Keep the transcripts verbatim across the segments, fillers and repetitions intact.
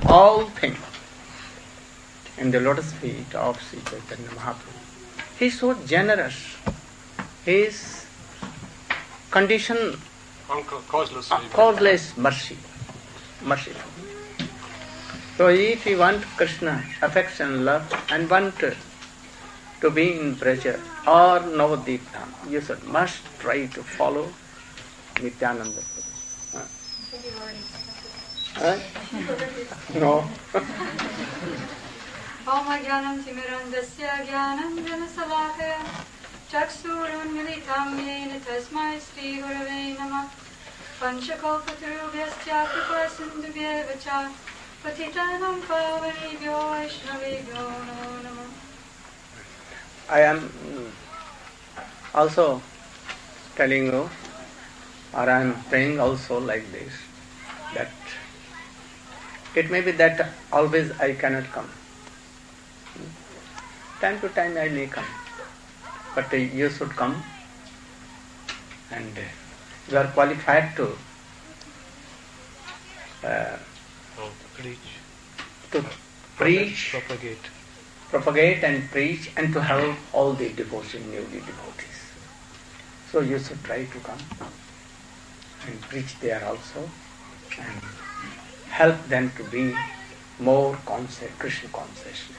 all things in the lotus feet of Sri Chaitanya Mahaprabhu. He is so generous. His condition, causeless, uh, causeless mercy, merciful. So if you want Krishna, affection, love, and want to be in Braja or Navadip Dham, you should must try to follow Nityananda. Huh? No. Om Jnanam Timirandasya Jnanam Janasalakaya Chaksurun Militam Yena Tasmai Sri Gurave Namah Panchakalpatarubhyasya Kripa Sindhubhyevacha Patitanam Pavanebhyo Vaishnavebhyo Namo Namah. I am also telling you, or I am praying also like this, that it may be that always I cannot come. Time to time I may come, but you should come, and you are qualified to uh, oh, to preach, to preach, propagate, propagate and preach, and to help all the devotees, newly devotees. So you should try to come and preach there also, and help them to be more conscious, Krishna consciousness.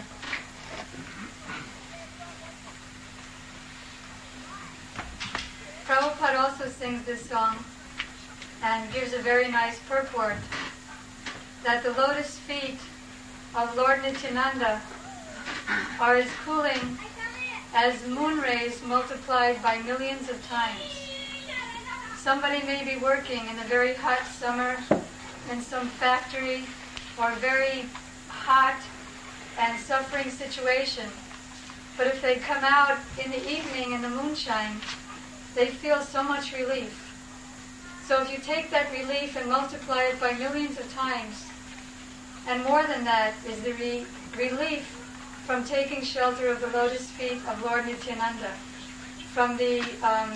Prabhupada also sings this song and gives a very nice purport that the lotus feet of Lord Nityananda are as cooling as moon rays multiplied by millions of times. Somebody may be working in a very hot summer in some factory or a very hot and suffering situation, but if they come out in the evening in the moonshine, they feel so much relief. So if you take that relief and multiply it by millions of times, and more than that is the re- relief from taking shelter of the lotus feet of Lord Nityananda, from the um,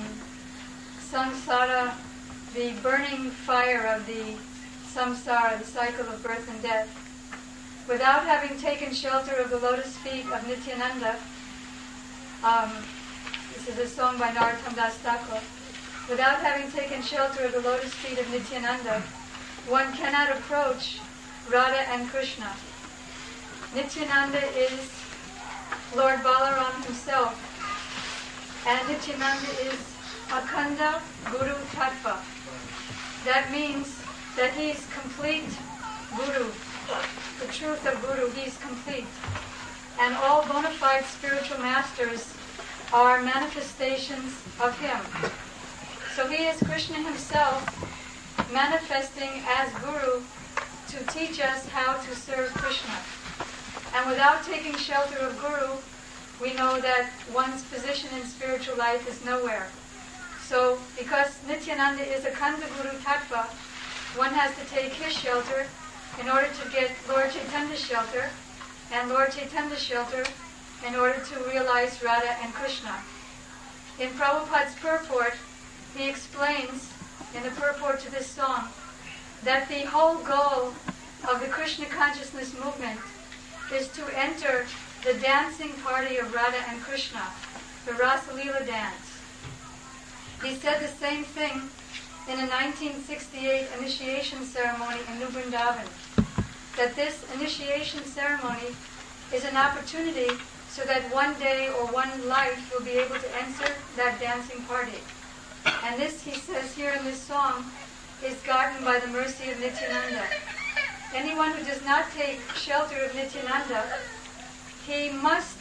samsara, the burning fire of the samsara, the cycle of birth and death. Without having taken shelter of the lotus feet of Nityananda, um, this is a song by Narottam Das Thakur. Without having taken shelter of the lotus feet of Nityananda, one cannot approach Radha and Krishna. Nityananda is Lord Balaram himself, and Nityananda is Akhanda Guru Tattva. That means that he is complete Guru, the truth of Guru, he is complete. And all bona fide spiritual masters are manifestations of him. So he is Krishna himself manifesting as Guru to teach us how to serve Krishna. And without taking shelter of Guru, we know that one's position in spiritual life is nowhere. So because Nityananda is a Akhanda Guru Tattva, one has to take his shelter in order to get Lord Chaitanya's shelter, and Lord Chaitanya's shelter in order to realize Radha and Krishna. In Prabhupada's purport, he explains in the purport to this song that the whole goal of the Krishna consciousness movement is to enter the dancing party of Radha and Krishna, the Rasa Leela dance. He said the same thing in a nineteen sixty-eight initiation ceremony in New Vrindavan, that this initiation ceremony is an opportunity so that one day or one life will be able to enter that dancing party. And this, he says here in this song, is gotten by the mercy of Nityananda. Anyone who does not take shelter of Nityananda, he must,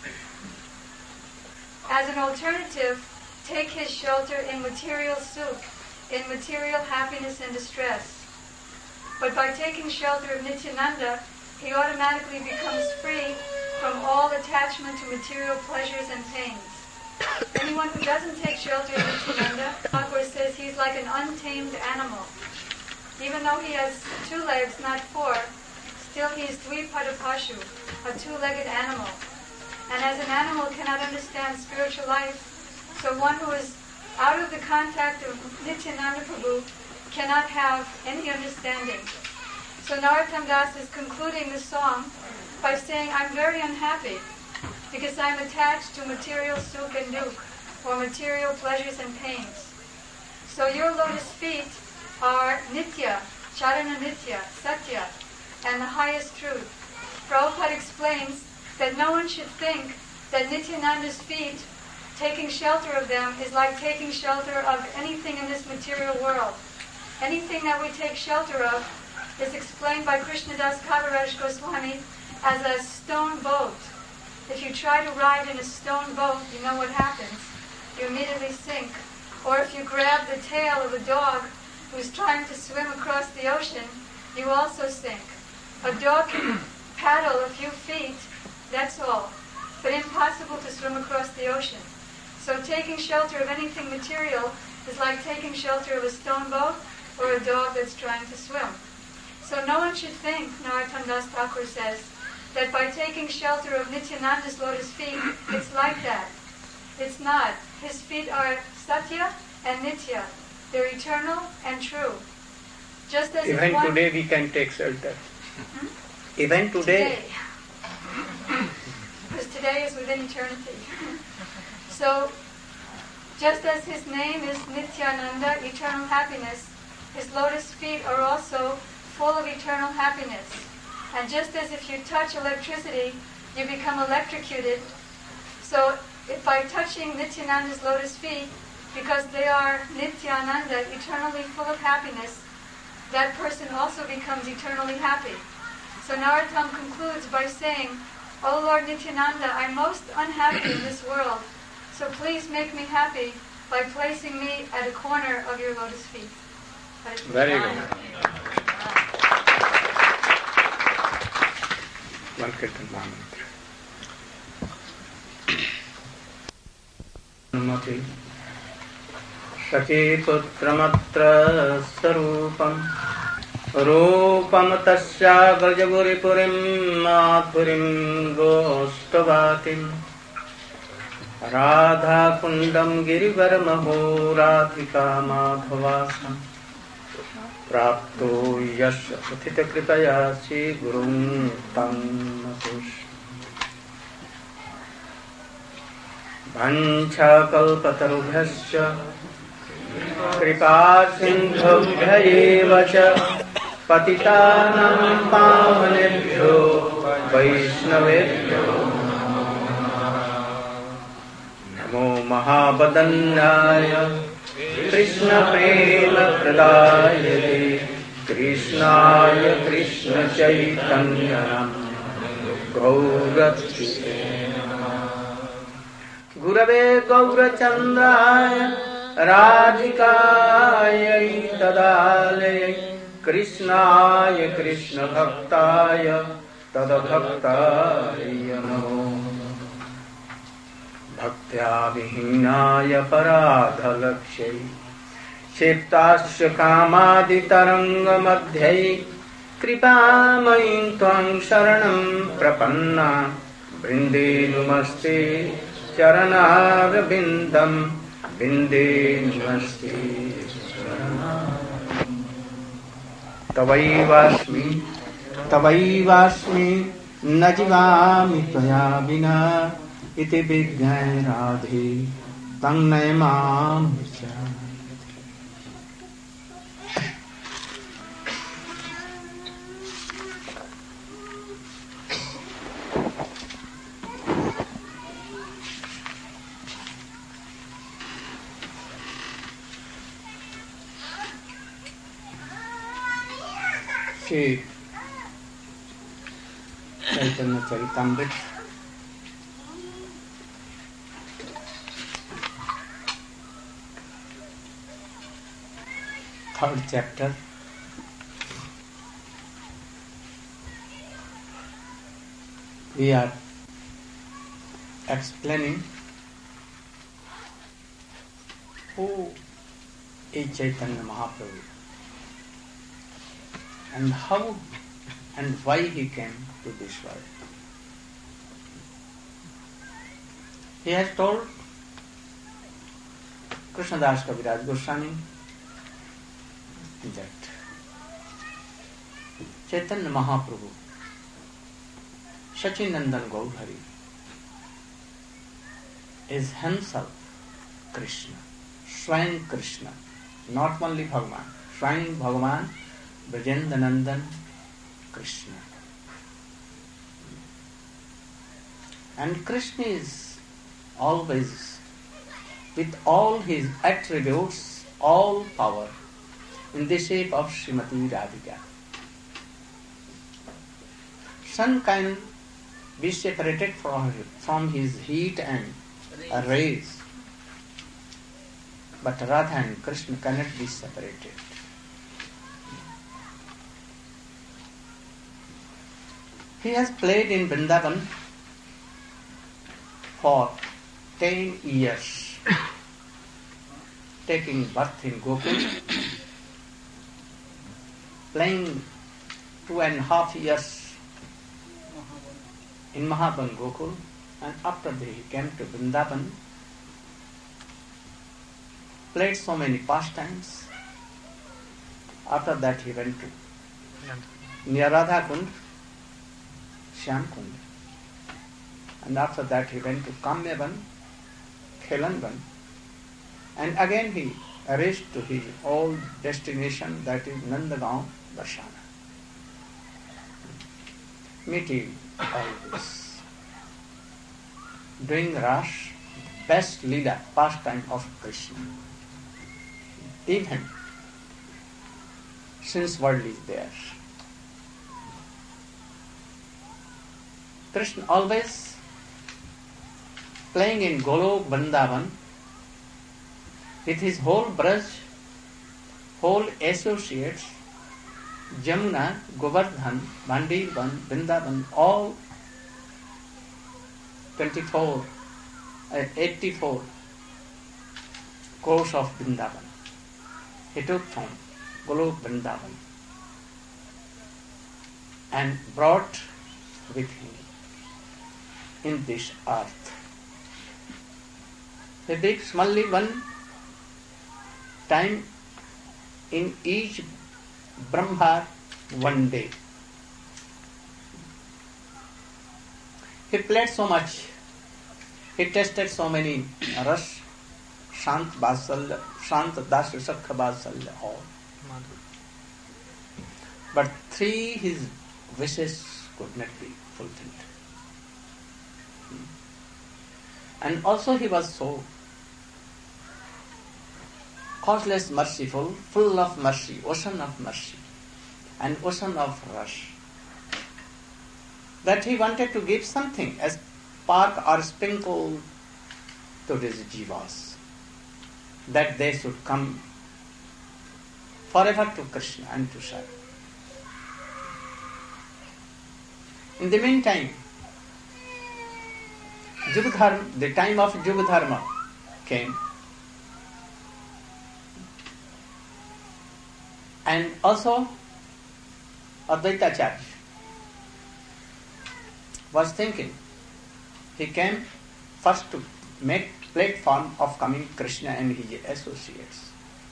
as an alternative, take his shelter in material sukh, in material happiness and distress. But by taking shelter of Nityananda, he automatically becomes free from all attachment to material pleasures and pains. Anyone who doesn't take shelter of Nityananda, Thakur says he's like an untamed animal. Even though he has two legs, not four, still he is Dvipada Pashu, a two-legged animal. And as an animal cannot understand spiritual life, so one who is out of the contact of Nityananda Prabhu cannot have any understanding. So Narottam Das is concluding the song by saying, I'm very unhappy because I'm attached to material sukh and dukh, or material pleasures and pains. So your lotus feet are nitya, charana nitya, satya, and the highest truth. Prabhupada explains that no one should think that Nityananda's feet, taking shelter of them, is like taking shelter of anything in this material world. Anything that we take shelter of is explained by Krishnadas Kaviraj Goswami as a stone boat. If you try to ride in a stone boat, you know what happens. You immediately sink. Or if you grab the tail of a dog who's trying to swim across the ocean, you also sink. A dog can paddle a few feet, that's all, but impossible to swim across the ocean. So taking shelter of anything material is like taking shelter of a stone boat or a dog that's trying to swim. So no one should think, Narottam Das Thakur says, that by taking shelter of Nityananda's lotus feet, it's like that. It's not. His feet are Satya and Nitya. They're eternal and true. Just as even one... today we can take shelter. Hmm? Even today. Today. Because today is within eternity. So, just as his name is Nityananda, eternal happiness, his lotus feet are also full of eternal happiness. And just as if you touch electricity, you become electrocuted, so if by touching Nityananda's lotus feet, because they are Nityananda, eternally full of happiness, that person also becomes eternally happy. So Narottam concludes by saying, O Lord Nityananda, I'm most unhappy in this world, so please make me happy by placing me at a corner of your lotus feet. Very good. One Kirtan Mahamantra. Namati Sachiputramatra Sarupam Rupam Tasya Gajaguripurim Madhurim Gostavatim Radha Kundam Girivaramaho Radhika Madhavasam Prapto Yasya Pathita Kripaya Sri Gurum Tam Natosh Vancha Kalpatarubhyasya Kripa Sindhubhya Cha Patitanam Pavanebhyo Vaishnavebhyo Namo Mahabadanyaya Krishna Prema Pradayate Krishnaya Krishna Chaitanya Gauratri Gurave Gaurachandraya Radhikaya Tadalaya Krishnaya Krishna Bhaktaya Tadabhaktaya Namo Bhaktya Vihinaya Paradhalakshay Sheptasya Kamadi Taranga Madhyai Kripamayim Tvam Sharanam Prapanna Vrinde Namaste Charanarvindam Vinde Namaste Tavaivasmi Tavaivasmi Najivami Tvaya Vina Iti Vidyai Radhe Tangnay Mam Shri Chaitanya Charitamrita third chapter we are explaining who is Chaitanya Mahaprabhu and how and why he came to this world. He has told Krishnadas Kaviraj Goswami that Chaitanya Mahaprabhu, Sachinandan Gaurhari, is himself Krishna, Swayam Krishna, not only Bhagavan, Swayam Bhagavan, Brajendanandan Krishna. And Krishna is always, with all his attributes, all power, in the shape of Srimati Radhika. Sun can be separated from, from his heat and rays, but Radha and Krishna cannot be separated. He has played in Vrindavan for ten years, taking birth in Gokul, playing two and a half years in Mahaban Gokul, and after that he came to Vrindavan, played so many pastimes. After that he went to near Radha Kund, Shyam Kund. And after that he went to Kamyavan, Khelanvan, and again he reached to his old destination, that is Nandagaon, Darshana. Meeting all this, doing Ras, best Leela, pastime of Krishna. Even since world is there, Krishna always playing in Golok Vrindavan with his whole Braj, whole associates, Jamuna, Govardhan, Bandirban, Vrindavan, all twenty-four, uh, eighty-four crores of Vrindavan. He took from Golok Vrindavan and brought with him in this earth. He did only one time in each Brahma one day. He played so much, he tested so many ras, Shant Vasalya, Shant Dasya Sakha Vasalya, all. But three his wishes could not be fulfilled. And also he was so causeless merciful, full of mercy, ocean of mercy, and ocean of rush, that he wanted to give something as spark or sprinkle to these jivas, that they should come forever to Krishna and to serve. In the meantime, Yugadharma, the time of Yugadharma came, and also Advaitacharya was thinking. He came first to make platform of coming Krishna and his associates.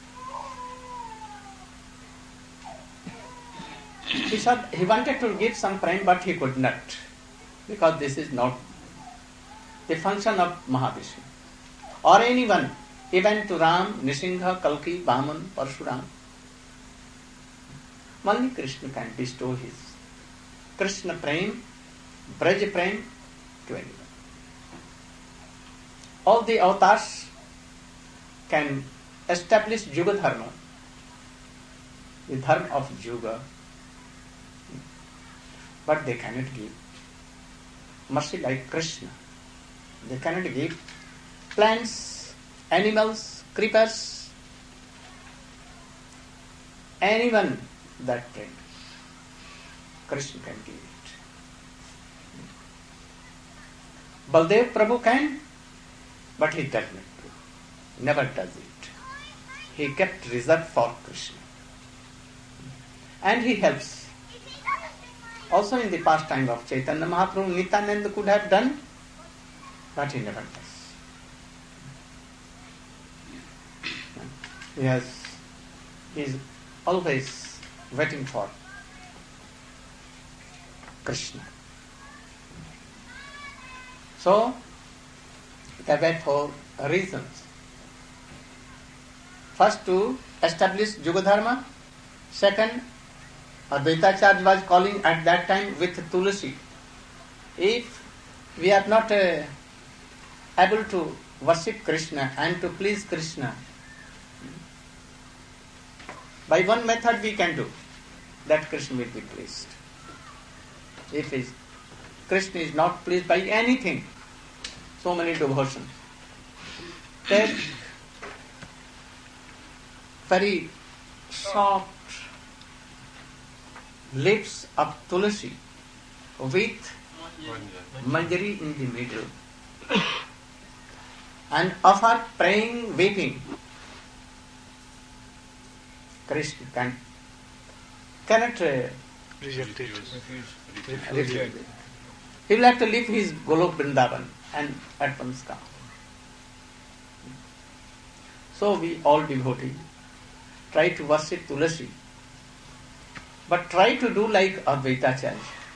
He said he wanted to give some prime, but he could not, because this is not the function of Mahavishnu or anyone, even to Ram, Nisingha, Kalki, Vaman, Parshuram. Only Krishna can bestow his Krishna prem, Braj prem to anyone. All the avatars can establish Yuga Dharma, the Dharma of Yuga, but they cannot give mercy like Krishna. They cannot give plants, animals, creepers, anyone that can. Krishna can give it. Baldev Prabhu can, but he does not do. Never does it. He kept reserved for Krishna. And he helps. Also in the pastime of Chaitanya Mahaprabhu, Nityananda could have done, but he never does. He has, he is always waiting for Krishna. So, there were four reasons. First, to establish Yuga Dharma. Second, Advaitacharya was calling at that time with Tulasi. If we are not uh, able to worship Krishna and to please Krishna, by one method we can do, that Krishna will be pleased. If his, Krishna is not pleased by anything, so many devotions, take very soft lips of Tulasi with manjari in the middle and offer praying, weeping. Krishna can, cannot uh, Reject it. refuse it. He will have to leave his Golok Vrindavan and at once come. So we all devotees try to worship Tulasi, but try to do like Advaitacharya.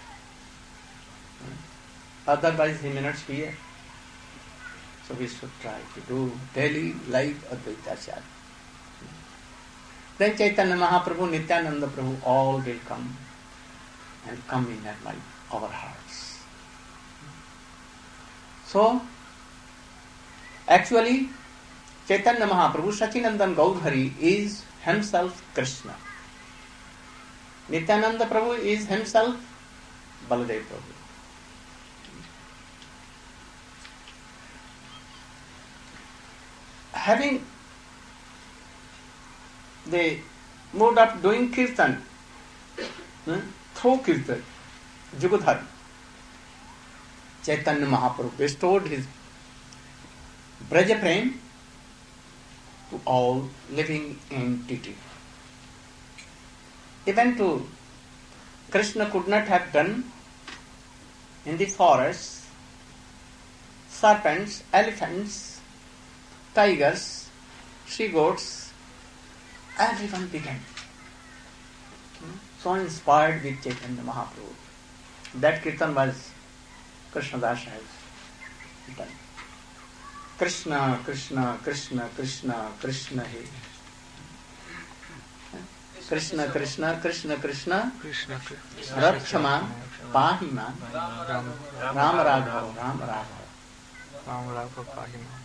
Otherwise he may not hear. So we should try to do daily like Advaitacharya. Then Chaitanya Mahaprabhu, Nityananda Prabhu, all will come and come in at my, our hearts. So, actually, Chaitanya Mahaprabhu, Sachinandan Gaudhari is himself Krishna. Nityananda Prabhu is himself Baladev Prabhu. Having the mode of doing kirtan, hmm, through kirtan, Yugadharma, Chaitanya Mahaprabhu bestowed his Braja Prem to all living entity. Even to Krishna could not have done in the forests, serpents, elephants, tigers, she-goats, everyone began. So inspired with Chaitanya Mahaprabhu. That kirtan was Krishnadas has done. Krishna, Krishna, Krishna, Krishna, Krishna he. Krishna, Krishna, Krishna, Krishna, Krishna. Rakshama, Pahima, Ram Raghav, Ram Raghav. Ram Raghav Pahima.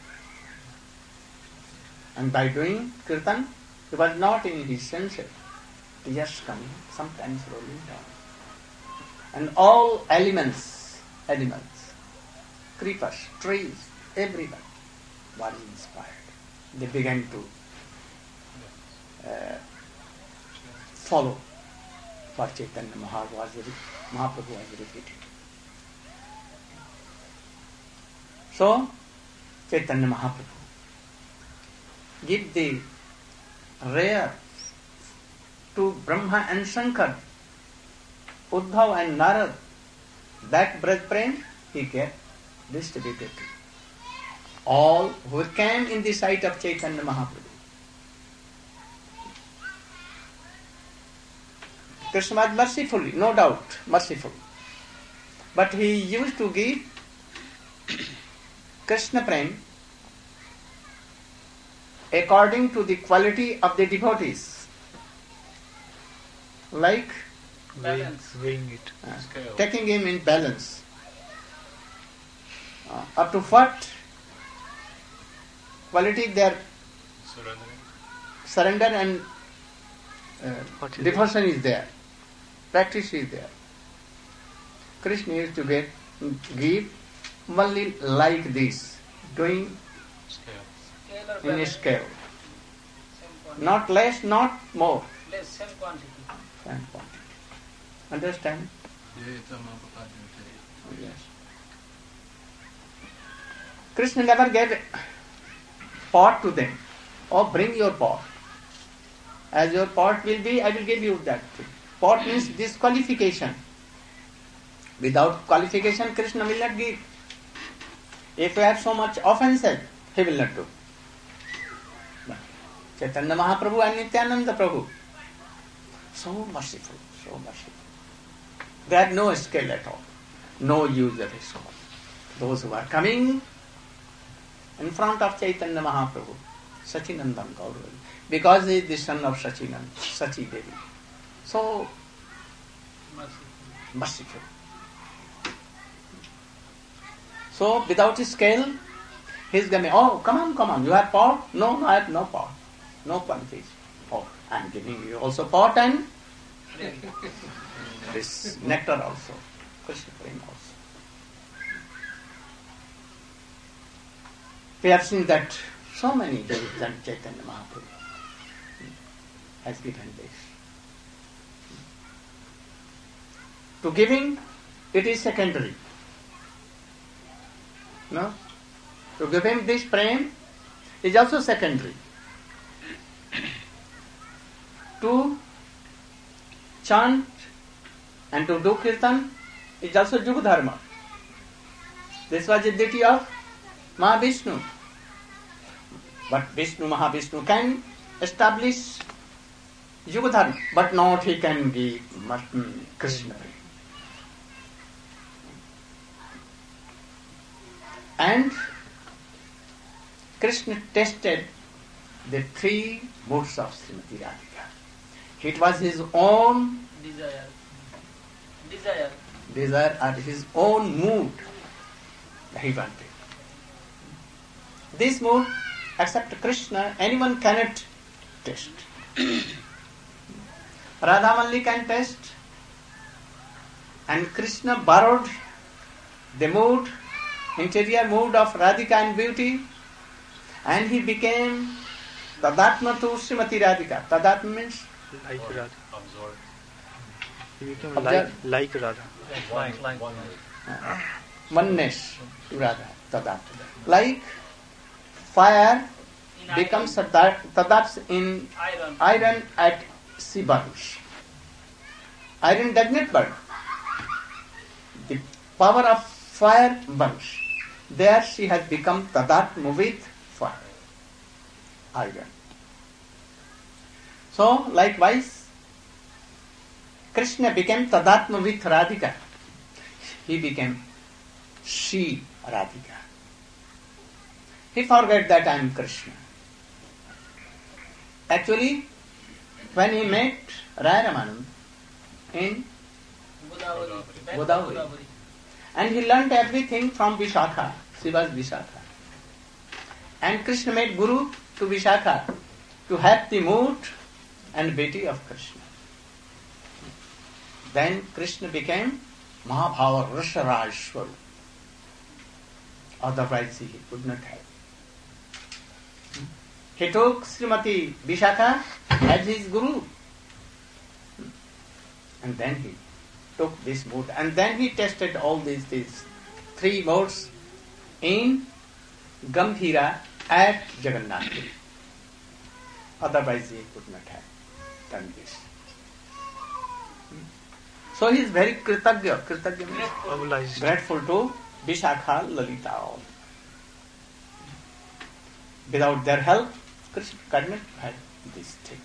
And by doing kirtan, he was not in his senses. Tears coming, sometimes rolling down. And all elements, animals, creepers, trees, everyone was inspired. They began to uh, follow what Chaitanya Mahaprabhu was, Mahaprabhu was repeating. So, Chaitanya Mahaprabhu give the rare to Brahma and Shankar, Uddhav and Narad, that Braj Prem he gave distributed to all who came in the sight of Chaitanya Mahaprabhu. Krishna was mercifully, no doubt, merciful. But he used to give Krishna Prem according to the quality of the devotees. Like Balance. Weighing it. uh, taking him in balance. Uh, up to what quality their surrender and uh, What is devotion is there. Practice is there. Krishna used to get, give only like this, doing in a scale. Not less, not more. Less, same quantity. Same quantity. Understand? Yes. Krishna never gave pot to them. Oh, bring your pot. As your pot will be, I will give you that thing. Pot means disqualification. Without qualification, Krishna will not give. If you have so much offenses, he will not do. But Chaitanya Mahaprabhu and Nityananda Prabhu, so merciful, so merciful. They had no skill at all, no use of skill. Those who are coming in front of Chaitanya Mahaprabhu, Sachinandam Gauravi, because he is the son of Sachinand, Sachi Devi. So merciful. So without scale, he is going, oh, come on, come on, you have pot? No, no, I have no pot. No quantities. Oh, I am giving you also pot and this nectar also. Krishna Prema also. We have seen that so many days that Chaitanya Mahaprabhu has given this. To giving, it is secondary. No? To giving this prem is also secondary. To chant and to do kirtan is also Yuga Dharma. This was the duty of Mahavishnu. But Vishnu, Mahavishnu can establish Yuga Dharma, but not he can give Krishna. And Krishna tested the three moods of Srimati Radhika. It was his own Desire. Desire. desire or his own mood that he wanted. This mood, except Krishna, anyone cannot test. Radhamalli can test, and Krishna borrowed the mood, interior mood of Radhika and beauty, and he became Tadatma to Srimati Radhika. Tadatma means Like Radha. Absorb. He became Observe. like, like Radha. Like, like. One. oneness to Radha. Tadatma. Like fire In becomes iron, tadat, tadats in iron. iron at sea burns. Iron does not burn. The power of fire burns. There she has become tadatma with fire. Iron. So likewise, Krishna became tadatma with Radhika. He became she Radhika. He forgot that I am Krishna. Actually, when he met Raya Ramanand in Godavari. Godavari. And he learnt everything from Vishakha. She was Vishakha. And Krishna made Guru to Vishakha to have the mood and beauty of Krishna. Then Krishna became Mahabhava Rasharajswaru. Otherwise he could not have. He took Srimati Vishakha as his Guru. And then he took this mood. And then he tested all these, these three modes in Gambhira at Jagannath Puri. Otherwise he could not have done this. So he is very kritagya. Kritagya means Obliged. grateful to Vishakha, Lalita all. Without their help, Krishna could not have this thing.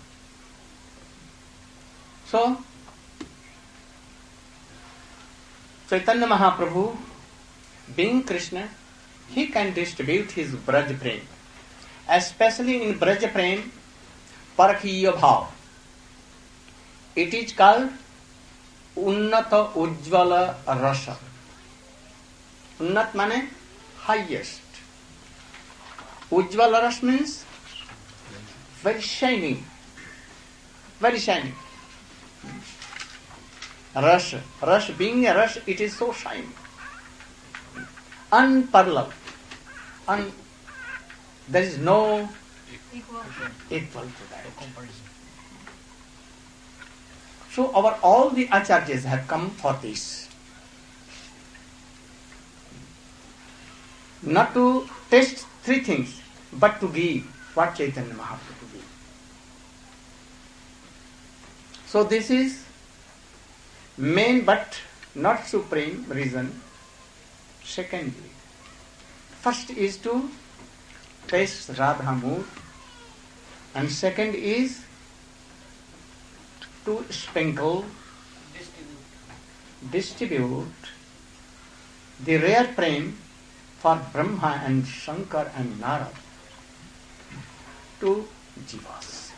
So, Chaitanya Mahaprabhu, being Krishna, he can distribute his Braj Prem. Especially in Braj Prem, Parakhiya Bhav. It is called Unnata Ujjvala Rasa. Unnat means highest. Ujjvala Rasa means very shining. Very shining. Rush. Rush being a rush, it is so shining. Unparalleled. Un- there is no Equal. equal to that. So our all the acharyas have come for this. Not to test three things, but to give what Chaitanya Mahaprabhu gave. So this is main but not supreme reason. Secondly, first is to taste Radha mood, and second is to sprinkle Distribute. distribute the rare prem for Brahma and Shankar and Narad to jivas.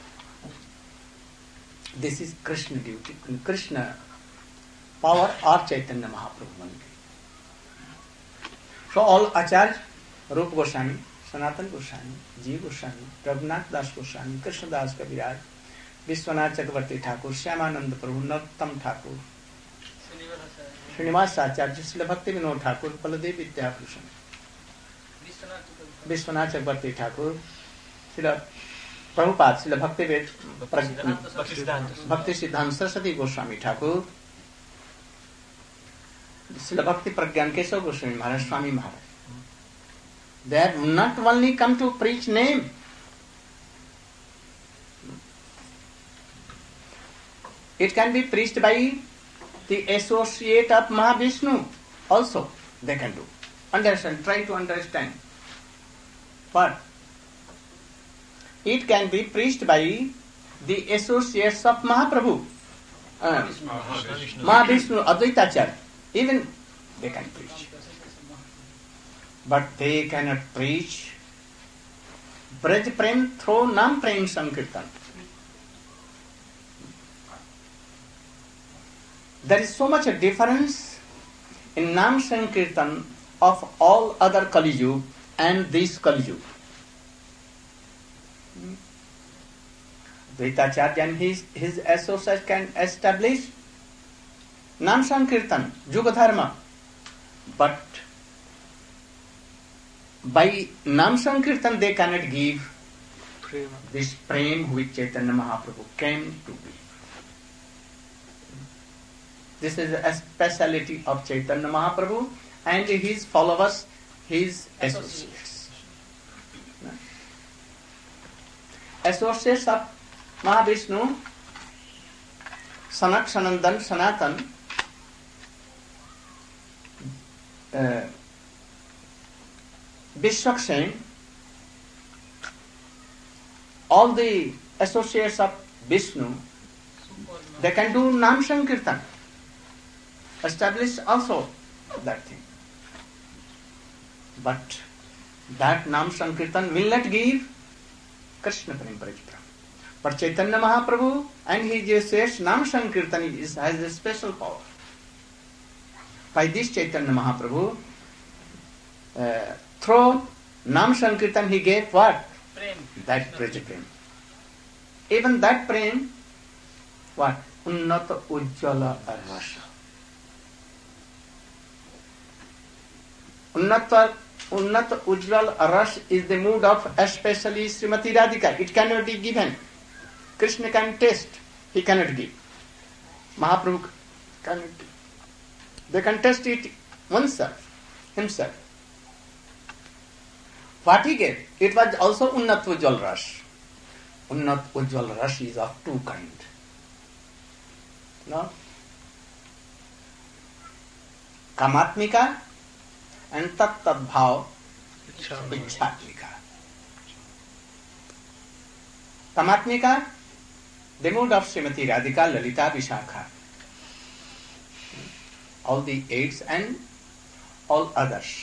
This is Krishna duty, Krishna power or Chaitanya Mahaprabhu only. So all Acharya, Rupa Goswami, Sanatana Goswami, Jiva Goswami, Raghunath Das Goswami, Krishna Das Kaviraj, Vishwanath Chakravarti Thakur, Shyamananda Prabhu, Narottam Thakur, Srinivas Acharya, Srila Bhakti Vinod Thakur, Baladev Vidyabhushan, Vishwanath Chakravarti Thakur, Srila Prabhupada, Srila Bhakti Ved, Bhakti Siddhanta Saraswati Goswami Thakur, Srila Bhakti Pragyan Keshav Goswami Maharaj, Swami Maharaj. They have not only come to preach name. It can be preached by the associate of Mahavishnu also. They can do. Understand, try to understand. But it can be preached by the associates of Mahaprabhu. Uh, Mahavishnu, Advaita Acharya. Even they can preach. But they cannot preach Braj Prem through Nam Prem Sankirtan. There is so much a difference in Nam Sankirtan of all other Kali Yuga and this Kali Yuga. Advaitacharya and his, his associates can establish Nam Sankirtan, Yuga Dharma. But by Nam Sankirtan they cannot give Prema. this prem which Chaitanya Mahaprabhu came to be. This is a speciality of Chaitanya Mahaprabhu and his followers, his associates. Associates of Mahavishnu, Sanak, Sanandan, Sanatan, uh, Vishwakshen, all the associates of Vishnu, they can do Nam Sankirtan. Establish also that thing. But that Nam Sankirtan will not give Krishna Prem Parajipram. But Chaitanya Mahaprabhu and his associates, Nam Sankirtan is, has a special power. By this Chaitanya Mahaprabhu, uh, through Nam Sankirtan he gave what? Prem. That Prajipram. Even that Prem, what? Unnata Ujjala Rasa. Unnata, Unnata Ujjwal Ras is the mood of especially Srimati Radhika. It cannot be given. Krishna can taste. He cannot give. Mahaprabhu cannot give. They can taste it oneself, himself. What he gave, it was also Unnat Ujjwal Ras. Unnat Ujjwal Ras is of two kinds. No? Kamatmika and Tat Tat Bhav Ichhatmika. Kamatmika, the mood of Srimati Radhika, Lalita, Vishakha. All the eights and all others.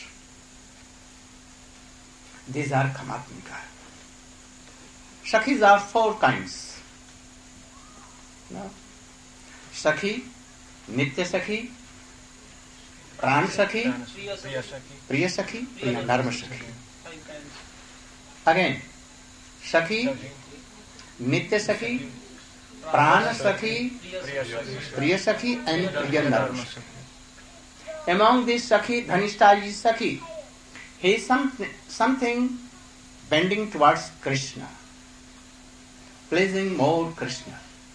These are Kamatmika. Sakhis are four kinds. No? Sakhi, Nitya Sakhi, Pran Sakhi, Priya Sakhi, Priya Dharma Sakhi. Again, Sakhi, Nitya Sakhi, Pran Sakhi, Priya Sakhi and Priya Dharma Sakhi. Among these Sakhi, Dhanishta is Sakhi. He is some, something bending towards Krishna, pleasing more Krishna.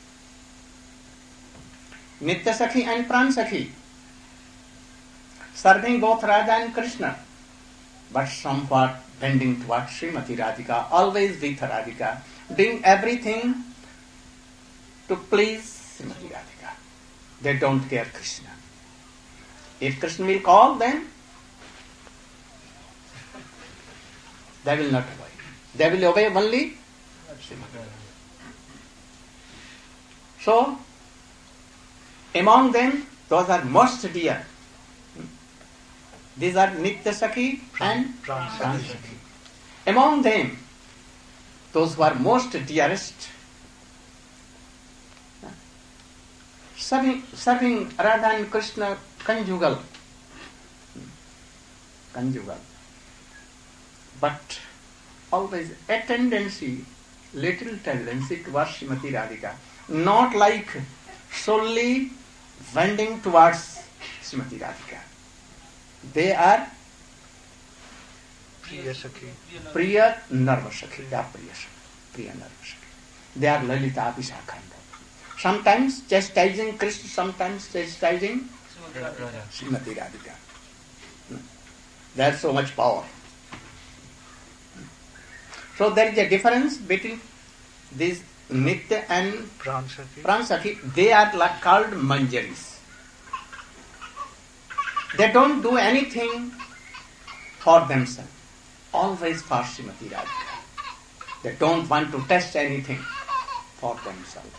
Nitya Sakhi and Pran Sakhi, serving both Radha and Krishna, but somewhat bending towards Srimati Radhika, always with Radhika, doing everything to please Srimati Radhika. They don't care Krishna. If Krishna will call them, they will not obey. They will obey only Srimati. So, among them, Those are most dear. These are Nitya Sakhi and Pran Pran Sakhi. Sakhi. Among them, those who are most dearest, serving, serving Radha and Krishna conjugal, conjugal, but always a tendency, little tendency towards Srimati Radhika, not like solely wending towards Srimati Radhika. They are Priya Sakhi. Priya Narva Sakhi. They are Priya Sakhi. Priya Narva Sakhi. They are Lalita Abhishakhanda. Sometimes chastising Krishna, sometimes chastising Srimati Radhika. There is so much power. So there is a difference between these Nitya and Pran Sakhi. Pran Sakhi. They are like called Manjaris. They don't do anything for themselves. Always for Srimati Radhika. They don't want to test anything for themselves.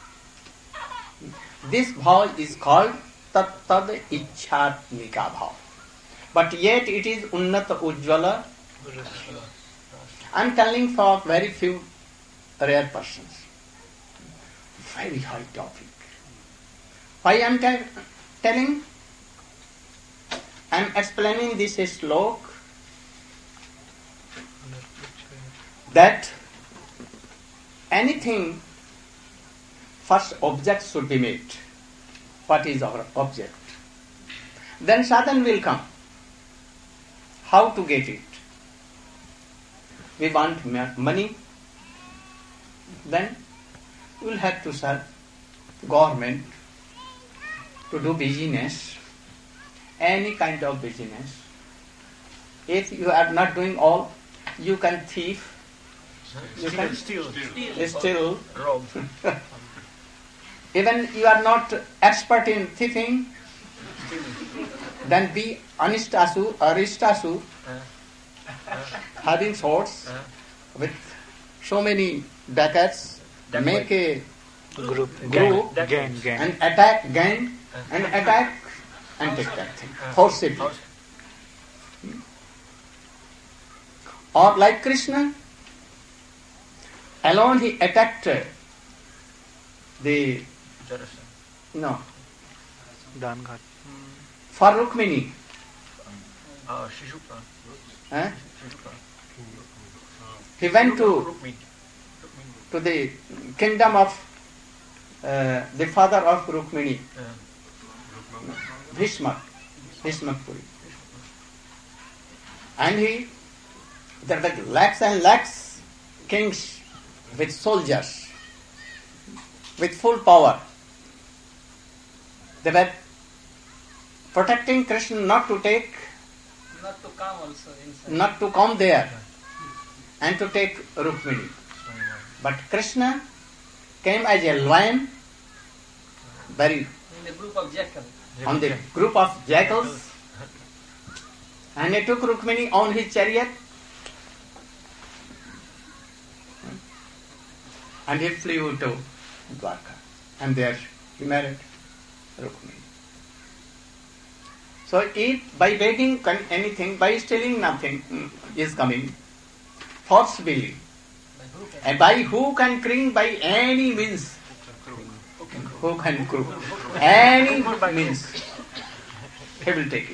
This bhav is called tat tad ichatmika bhav. But yet it is unnata ujjvala. I am telling for very few rare persons. Very high topic. Why I am te- telling? I am explaining this slok that anything, first object should be made. What is our object? Then sadhana will come. How to get it? We want money. Then we will have to serve government to do business, any kind of business. If you are not doing all, you can thief. You can Steal. still. Rob. Even you are not expert in thieving, then be anistasu, aristasu, having swords Uh, with so many dacoits, Dacoit. make a Group. Group. Gang. Gang. Gang. and attack gang and attack and take that thing forcibly. Or like Krishna, alone he attacked the no Dan Ghat. for Rukmini. Uh, Shishuka. Eh? Shishuka. He went to Rukmini. to the kingdom of uh, the father of Rukmini, Uh, Bhishma, Bhishma Puri. And he, there were lakhs and lakhs kings with soldiers, with full power. They were protecting Krishna not to take, not to come also inside. not to come there and to take Rukmini. But Krishna came as a lion, very In the group of jackal. on the group of jackals, and he took Rukmini on his chariot and he flew to Dwarka, and there he married Rukmini. So if by begging con- anything, by stealing nothing mm, is coming, forcibly, By hook and and by hook and crook, by any means, hook and crook, any means, he will take it.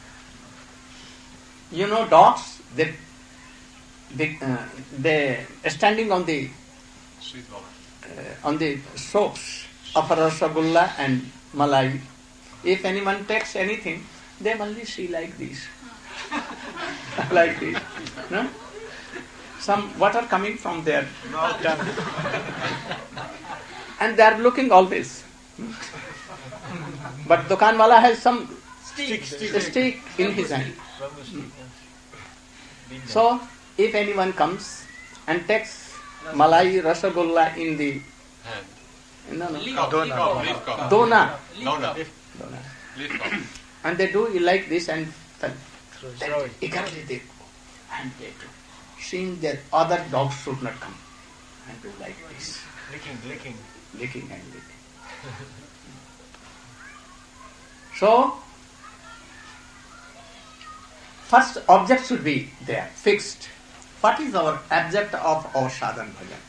You know, dogs, they, they, uh, they standing on the uh, on the soaps of Rasagulla and Malai. If anyone takes anything, they only see like this, like this, no? Some water coming from their tongue, and they are looking always. But Dukanwala has some stick. stick, stick in his hand. Bamboo stick, yes. So, if anyone comes and takes Malai Rasagulla in the no, no, Leaf. Dona. Leaf. dona, Leaf. Dona. dona, and they do like this and fell. Throw it. Eagerly they go and they do, seeing that other dogs should not come and do like this, Licking, licking. licking and licking. So, first object should be there, fixed. What is our object of our sadhana bhajan?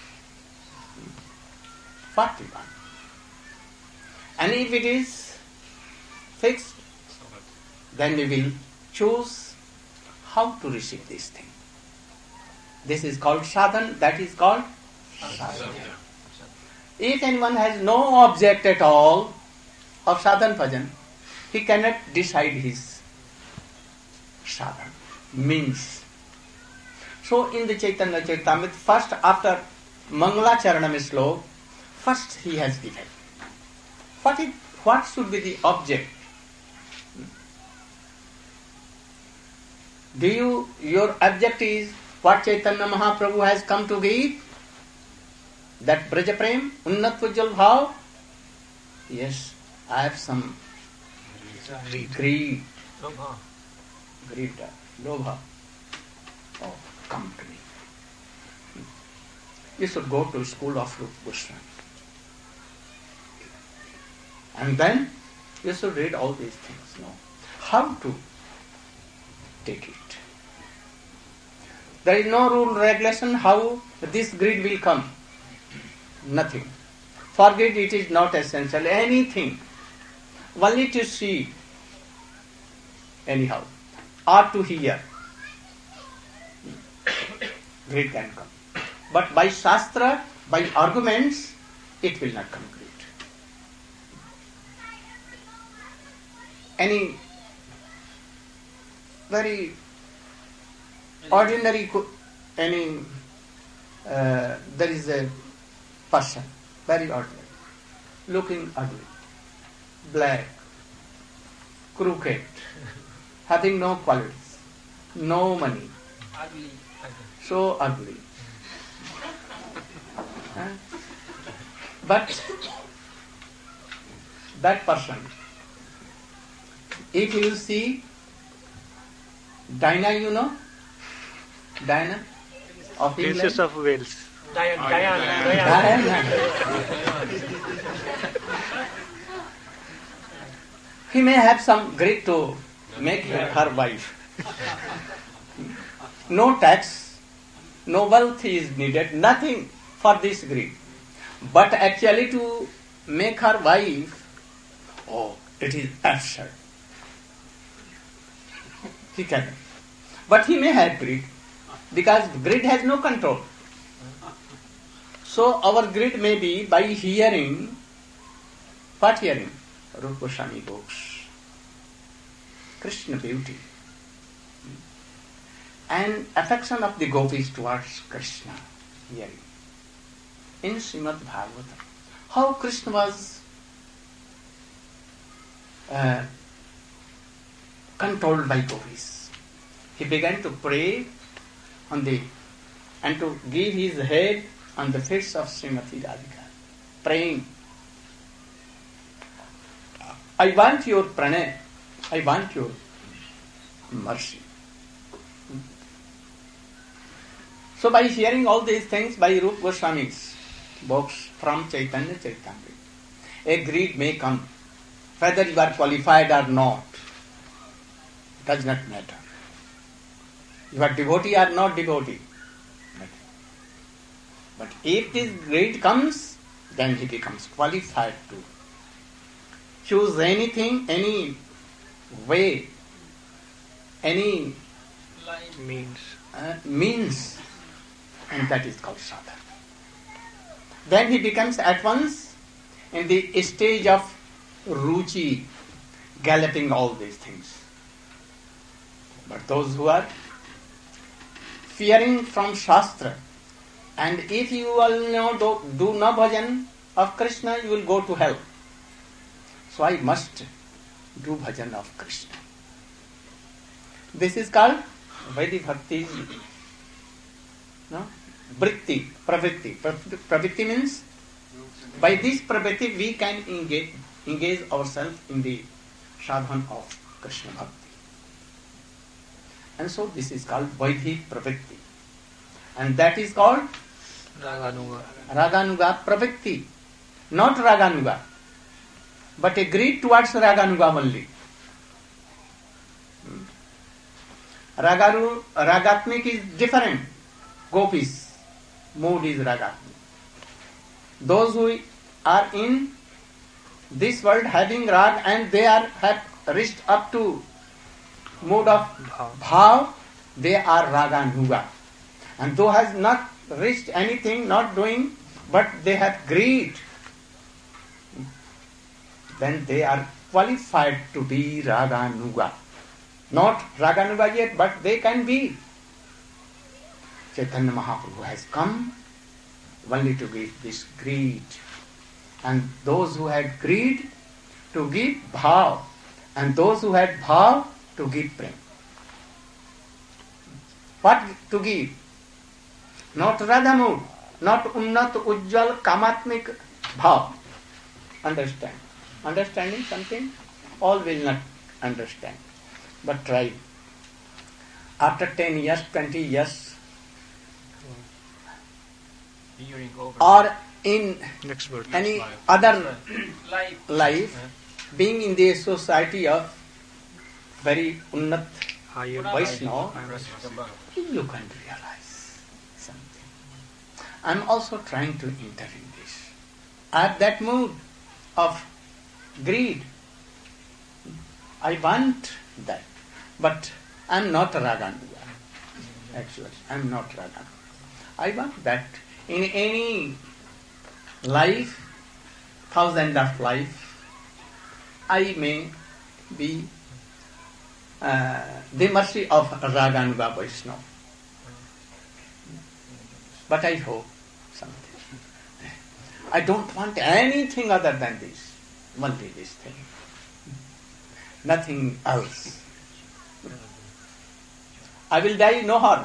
forty-one. And if it is fixed, then we will choose how to receive this thing. This is called sadhana, that is called sadhana. If anyone has no object at all of sadhana bhajan, he cannot decide his sadhana, means. So in the Chaitanya Charitamrita, first after Mangala Charanam Slok, first he has given. What, is, what should be the object? Do you, your object is what Chaitanya Mahaprabhu has come to give? That Braja Prem, Unnat Pujjal Bhav? Yes, I have some Greed. greed, Lobha. greed, lobha. Oh, come to me. You should go to school of Rupa Goswami. And then you should read all these things. No. How to take it? There is no rule, regulation how this greed will come. Nothing. For greed it is not essential. Anything. Only to see. Anyhow. Or to hear. Greed can come. But by Shastra, by arguments, it will not come greed. Any very ordinary, any, uh, there is a person, very ordinary, looking ugly, black, crooked, having no qualities, no money, Ugly. Ugly. so ugly. Huh? But that person, if you see Dinah, you know? Dinah of England? Princess of Wales. Diane. Oh, Diane. Diane. Diane. Diana. He may have some greed to make her, her wife. No tax, no wealth is needed, nothing for this greed. But actually to make her wife, oh, it is absurd. He cannot. But he may have greed, because greed has no control. So our greed may be by hearing, what hearing? Rupa Goswami books, Krishna beauty, and affection of the gopis towards Krishna, hearing. In Srimad Bhagavatam, how Krishna was uh, controlled by gopis. He began to pray on the and to give his head on the feet of Srimati Radhika, praying, I want your pranay, I want your mercy. So by hearing all these things by Rupa Goswami's books from Chaitanya Charitamrita, a greed may come, whether you are qualified or not, does not matter. You are devotee or not devotee. But if this greed comes, then he becomes qualified to choose anything, any way, any Line. Means. uh, means, and that is called sadhana. Then he becomes at once in the stage of ruchi, galloping all these things. But those who are fearing from Shastra, and if you will not do, do no bhajan of Krishna, you will go to hell. So I must do bhajan of Krishna. This is called Vaidhi Bhakti. No? Vritti, pravritti. Pravritti means by this pravritti we can engage, engage ourselves in the sadhana of Krishna Bhakti. And so this is called Vaidhi Pravritti. And that is called Raganuga. Raganuga Pravritti. Not Raganuga. but a greed towards Raganuga only. Ragaru, Ragatmik is different. Gopis, mood is Ragatmik. Those who are in this world having rag and they are have reached up to mood of bhav, they are Raganuga. And those has not reached anything, not doing, but they have greed, then they are qualified to be Raganuga. Not Raganuga yet, but they can be. Chaitanya Mahaprabhu has come only to give this greed. And those who had greed, to give bhav. And those who had bhav, to give prem. What to give? Not Radhamud, not Unnat Ujjwal Kamatmik bhav. Understand? Understanding something? All will not understand. But try. After ten years, twenty years, or in Next word. any other Life. life, being in the society of very unnat Higher Vaishnava, you can realize something. I am also trying to enter in this. I have that mood of greed. I want that. But I am not Raganuga. Actually, I am not Raganuga. I want that in any life, thousand of life, I may be uh, the mercy of Raganuga Vaishnava. But I hope something. I don't want anything other than this. Only this thing. Nothing else. I will die, no harm.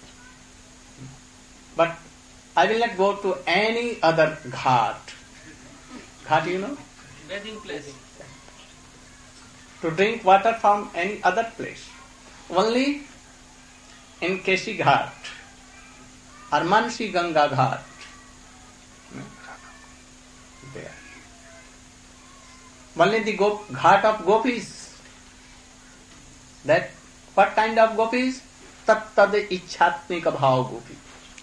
But I will not go to any other ghat. Ghat, you know? Bathing place. To drink water from any other place. Only in Keshi Ghat or Mansi Ganga Ghat. There. Only the go- Ghat of Gopis. That what kind of Gopis? Tat tad ichatmika bhav Gopi.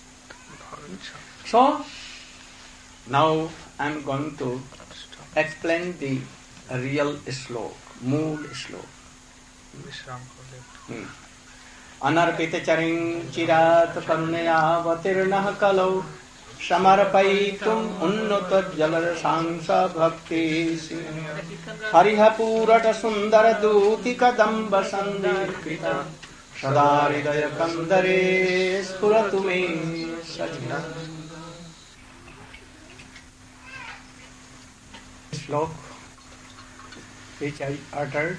So, now I am going to explain the real slok, mool slok. Vishram for left. Anarpita charing chirat karunaya vatirnah kalau samarpaitum unnata jalar sangsa bhakti hariha purata sundara duti kadamba sandirpita Sadaridaya kandare spuratume sajna. Slok which I uttered.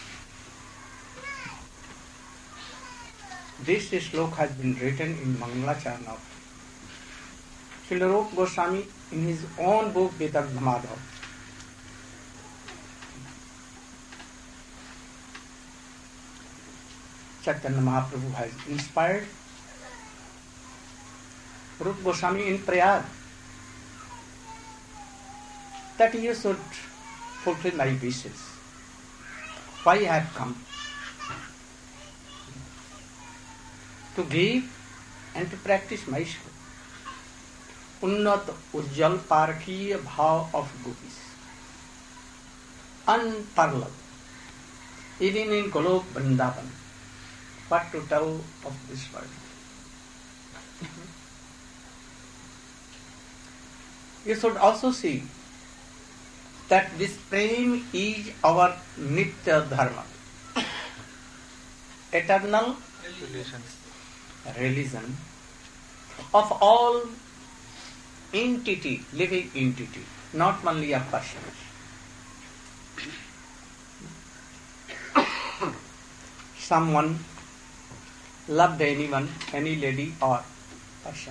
This slok has been written in Mangalacharna of Srila Rupa Goswami in his own book Vedak Madhav. Chaitanya Mahaprabhu has inspired Rupa Goswami in Prayag that you should fulfill my wishes. Why I have come? To give and to practice my soul. Unnat Ujjal Parkiya Bhav of Gopis. Unparalleled. Even in Golok Vrindavan. What to tell of this world? You should also see that this prem is our nitya dharma, eternal Relation. religion of all entity, living entity, not only a person. Someone loved anyone, any lady or person.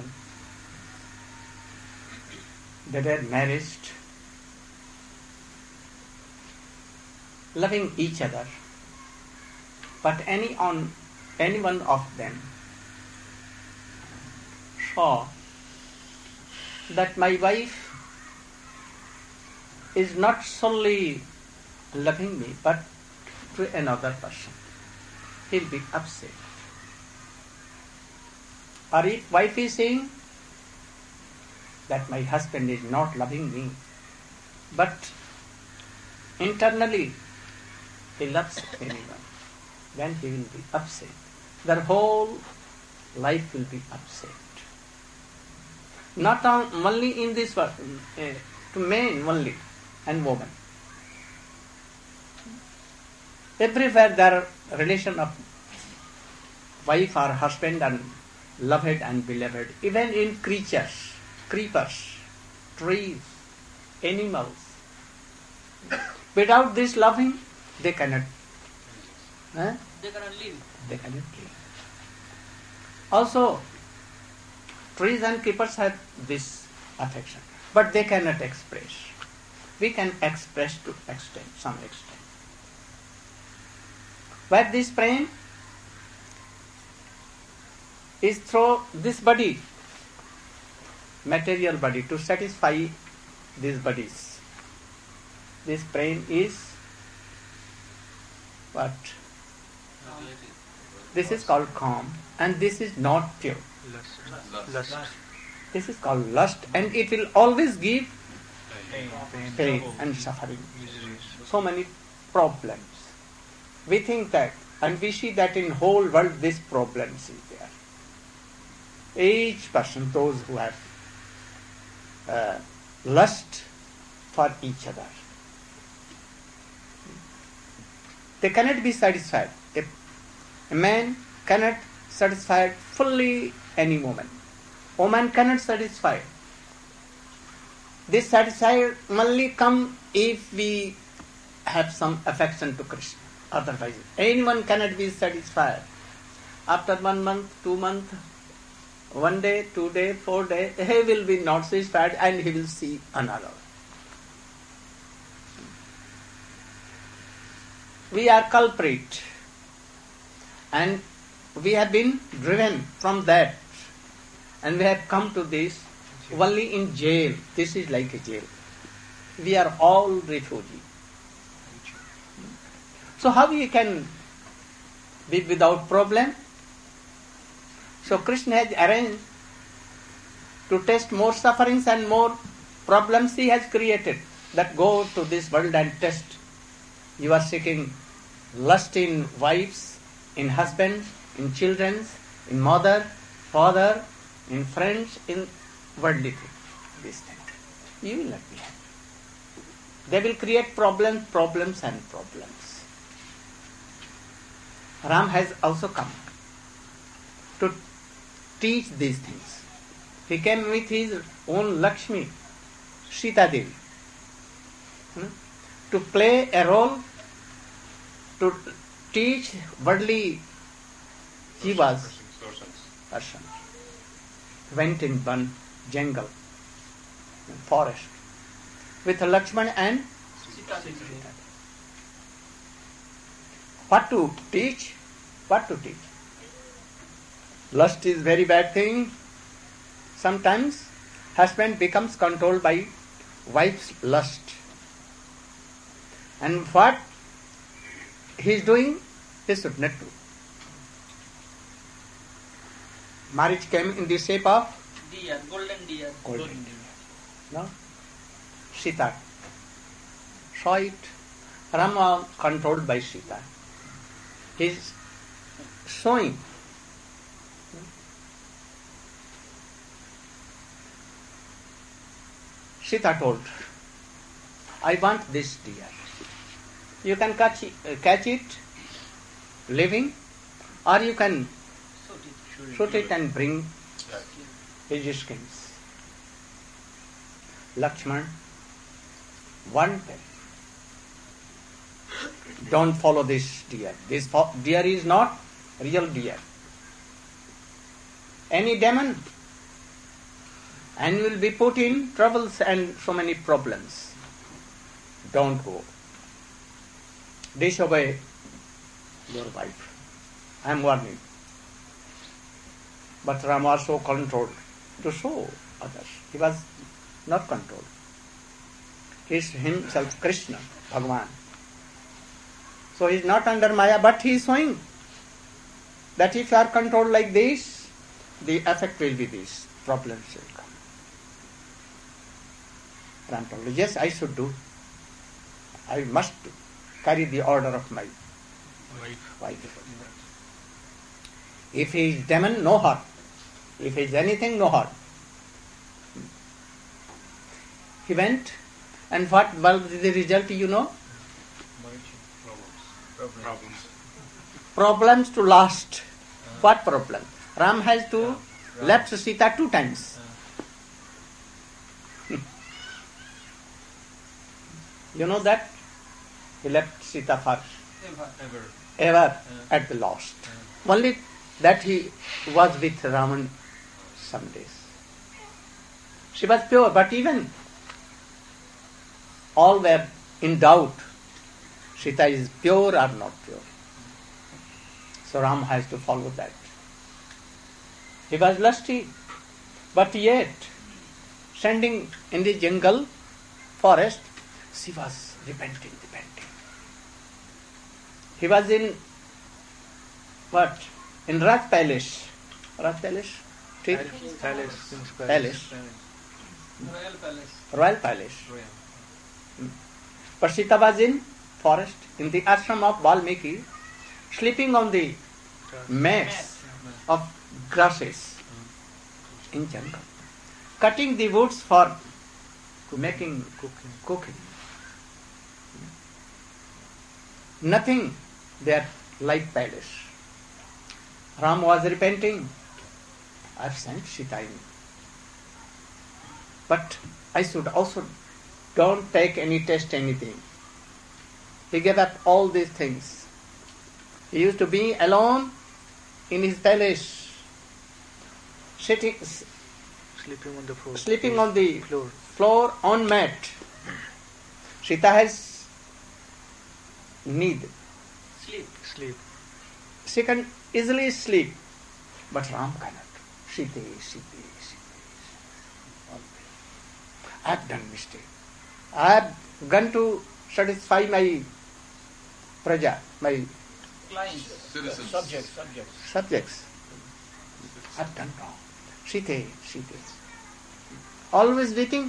They were married, loving each other, but any on any one of them saw that my wife is not solely loving me, but to another person, he'll be upset. Or if wife is saying that my husband is not loving me, but internally he loves anyone, then he will be upset. Their whole life will be upset. Not on, only in this world, uh, to men only and women. Everywhere there are relation of wife or husband and loved and beloved, even in creatures, creepers, trees, animals. Without this loving, they cannot. Eh? They cannot live. They cannot live. Also, trees and creepers have this affection, but they cannot express. We can express to extent, some extent. Where this praying is through this body, material body, to satisfy these bodies. This praying is what? This is called calm, and this is not pure. Lust. Lust. This is called lust, and it will always give Pain. pain and suffering. Miseries. So many problems. We think that, and we see that in whole world this problems is there. Each person, those who have uh, lust for each other, they cannot be satisfied. A, a man cannot satisfy fully any woman. Woman cannot satisfy. This satisfaction only come if we have some affection to Krishna. Otherwise, anyone cannot be satisfied. After one month, two months, one day, two day, four day, he will be not satisfied and he will see another. We are culprit, and we have been driven from that, and we have come to this only in jail. This is like a jail. We are all refugees. So how we can be without problem? So Krishna has arranged to test more sufferings and more problems he has created, that go to this world and test. You are seeking lust in wives, in husbands, in children, in mother, father, in friends, in worldly things. These things. You will not be happy. They will create problems, problems and problems. Ram has also come to teach these things. He came with his own Lakshmi, Sita Devi, hmm? to play a role, to teach worldly jivas, persons. Went in one jungle, forest, with Lakshman and Sita. what to teach? What to teach? Lust is very bad thing. Sometimes husband becomes controlled by wife's lust. And what he is doing, he should not do. Marriage came in the shape of Deer, golden deer. golden deer. No? Sita saw it. Rama controlled by Sita. He is showing. Sita told, I want this deer. You can catch it, uh, catch it living, or you can shoot it and bring his skins. Lakshman, one day, don't follow this deer. This fo- deer is not real deer. Any demon, and you will be put in troubles and so many problems. Don't go. Disobey your wife. I am warning. But Rama was so controlled to show others. He was not controlled. He is himself Krishna, Bhagavan. So he is not under Maya, but he is showing that if you are controlled like this, the effect will be this, problems will come. Ram told, yes, I should do. I must carry the order of my Wife. wife. If he is demon, no harm. If he is anything, no harm. He went, and what was the result, you know? Problems. Problems. Problems to last. What problem? Ram has to Ram. left Sita two times. You know that? He left Sita first. Ever. Ever. Ever Yeah. at the last. Only that he was with Raman some days. She was pure, but even all were in doubt. Sita is pure or not pure. So Ram has to follow that. He was lusty, but yet, standing in the jungle, forest, she was repenting, repenting. He was in what? In Raj Palace. Raj Palace? ठीक? Palace. Palace. Palace. Royal Palace. Royal Palace. Royal. But Sita was in forest, in the ashram of Valmiki, sleeping on the mats of grasses in jungle, cutting the woods for making Cooking. cooking. Nothing there like palace. Ram was repenting. I have sent Sita in. But I should also don't take any test, anything. He gave up all these things. He used to be alone in his palace, sitting, Sleeping on the floor. sleeping on the floor. floor on mat. Sita has need. Sleep. Sleep. She can easily sleep, but Ram cannot. Sita, Sita, Sita. I have done mistake. I have gone to satisfy my praja, my Clients. Citizens. Subjects. Subjects. subjects. I have done wrong. Sita, Sita. Always weeping.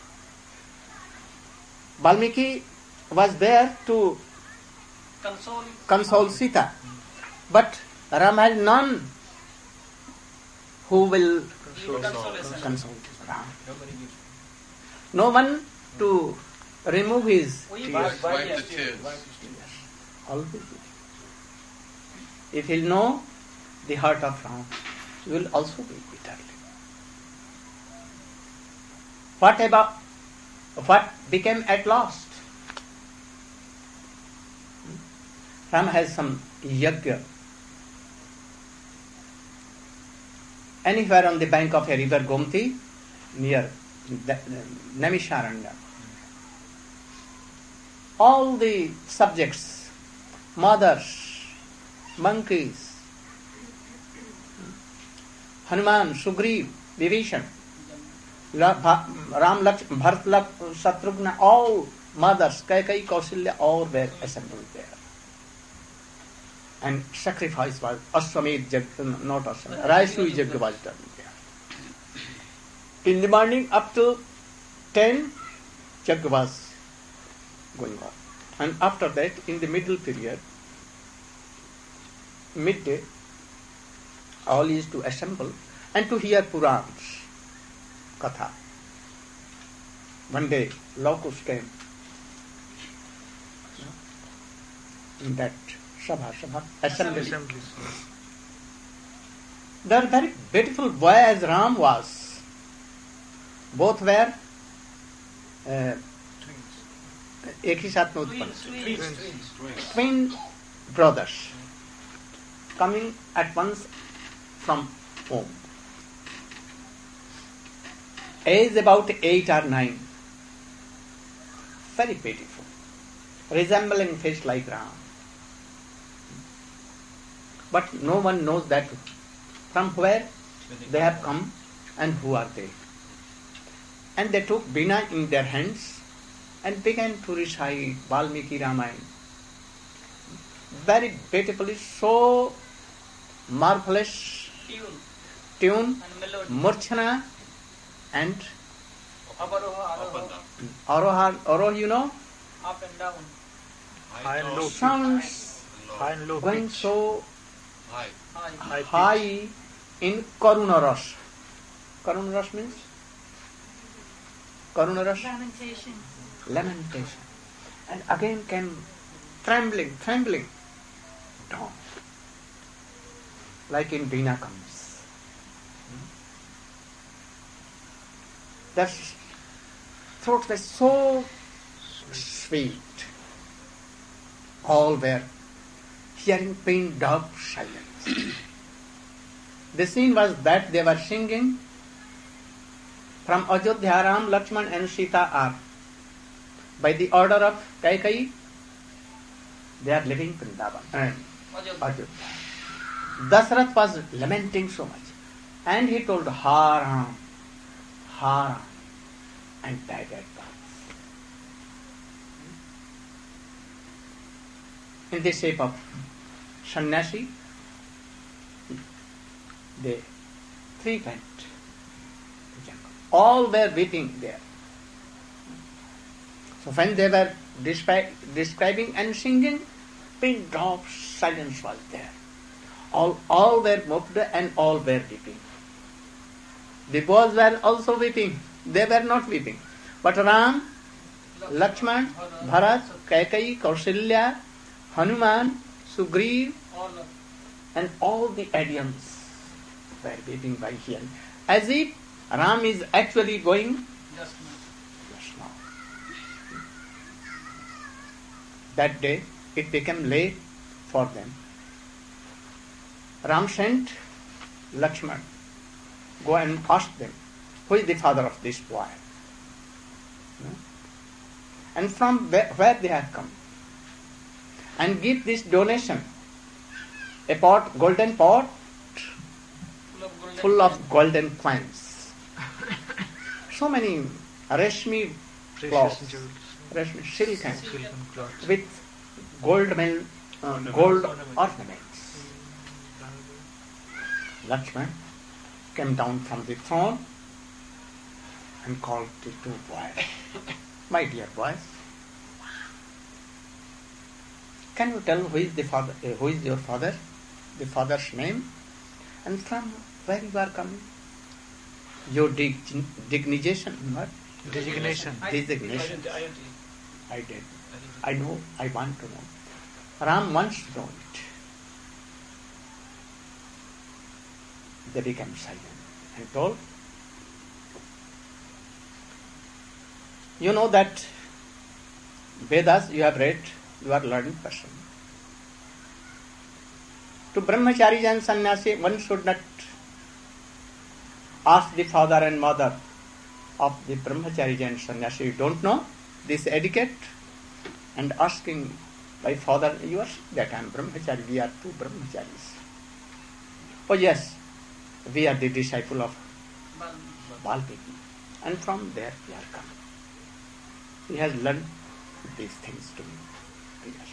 Valmiki was there to Console. console Sita. But Ram has none who will Give consolation. console Ram. Nobody gives. No one to remove his We tears. Wipe, wipe wipe yes, the tears. wipe his tears. Always with you. If he'll know the heart of Ram, he will also be bitterly. What about what became at last? Ram has some yajna. Anywhere on the bank of a river Gomti, near Naimisharanya. All the subjects, mothers, monkeys, Hanuman, Sugriv, Vibhishan, Ram, Lakshman, Bharat, Shatrugna, all mothers, Kaikai, Kausalya, all were assembled there. And sacrifice was Ashwamedh Yajna, not Ashwamedh, Rajasuya Yajna was done there. In the morning up to ten, Yajna was going on. And after that, in the middle period, midday, all is to assemble and to hear Purans, Katha. One day, locusts came in that Sabha, Sabha, assembly. Assemblies. They are very beautiful boy as Ram was. Both were uh, एक ही साथ में उत्पन्न, Twins. Twins. Twins. Twins. twin brothers coming at once from home. Age about eight or nine. Very beautiful. Resembling face like Ram. But no one knows that from where they have come and who are they. And they took Bina in their hands and began to recite Valmiki Ramayana. Very beautifully, so marvelous Tune tune, and melody. Murchana and Avaroha, Up and aroha, down. Aroha, Aroha, you know, up and down. High and low. sounds High and low going pitch. so High. High. High pitch. high in Karunaras. Karunaras means? Karunaras? Lamentation. Lamentation. And again came trembling, trembling down. Like in Veena comes. That throat was so sweet. All were hearing pin drop silence. The scene was that they were singing from Ajodhya, Ram, Lakshman and Sita are. By the order of Kaikeyi, they are living Vrindavan and Ajodhya. Ajodhya. Dasarath was lamenting so much. And he told Haram, Haram, and died at once. In the shape of sannyasi, they three went to jungle. All were weeping there. So when they were descri- describing and singing, pin drop silence was there. All, all were moved and all were weeping. The boys were also weeping. They were not weeping. But Ram, Lakshman, Bharat, Kaikeyi, Kausalya, Hanuman, Sugriv, All of and all the Adyans were weeping by hearing. As if Ram is actually going just now. just now. That day it became late for them. Ram sent Lakshman, go and ask them, who is the father of this boy? Hmm? And from where, where they have come. And give this donation, a pot, golden pot, Full of golden. full of golden coins. So many reshmi Precious cloths, jewels. reshmi silk and Silken cloth. with gold, mel- uh, gold ornaments. Lakshman came down from the throne and called the two boys. My dear boys, can you tell who is the father? Uh, who is your father? The father's name, and from where you are coming? Your dig- dignization, what? Designation. Designation. Identity, identity. I did. I know. I want to know. Ram wants to know it. They became silent and told, you know that Vedas you have read, you are learned person. To brahmacharis and sannyasi, one should not ask the father and mother of the brahmacharis and sannyasi. You don't know this etiquette, and asking my father, you are that I am brahmachari, we are two brahmacharis. Oh yes, we are the disciple of Balmiki. Valmiki, and from there we are come. He has learned these things to me. Yes.